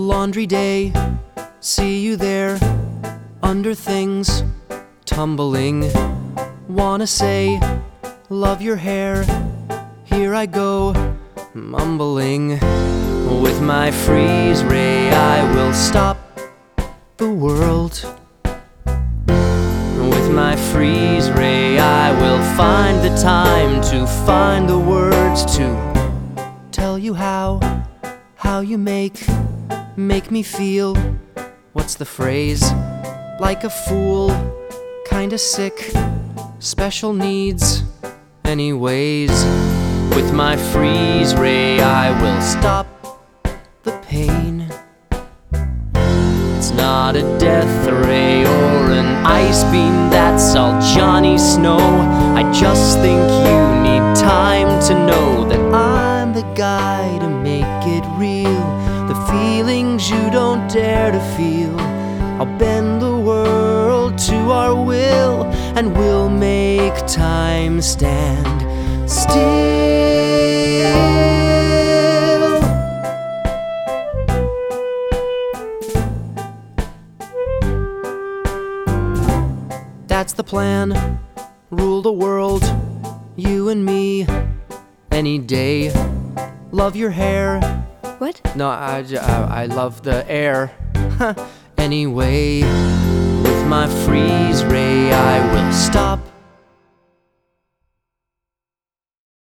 Laundry day, see you there, under things, tumbling. Wanna say, love your hair, here I go, mumbling. With my freeze ray I will stop the world. With my freeze ray I will find the time to find the words to tell you how you make me feel. What's the phrase? Like a fool, kinda sick, special needs. Anyways, with my freeze ray I will stop the pain. It's not a death ray or an ice beam that's all Johnny Snow. I just think you need time to know that I'm the guy to make it real. The feelings you don't dare to feel, I'll bend the world to our will, and we'll make time stand still. That's the plan, rule the world, you and me, any day. Love your hair. What? No, I love the air. Anyway, with my freeze ray I will stop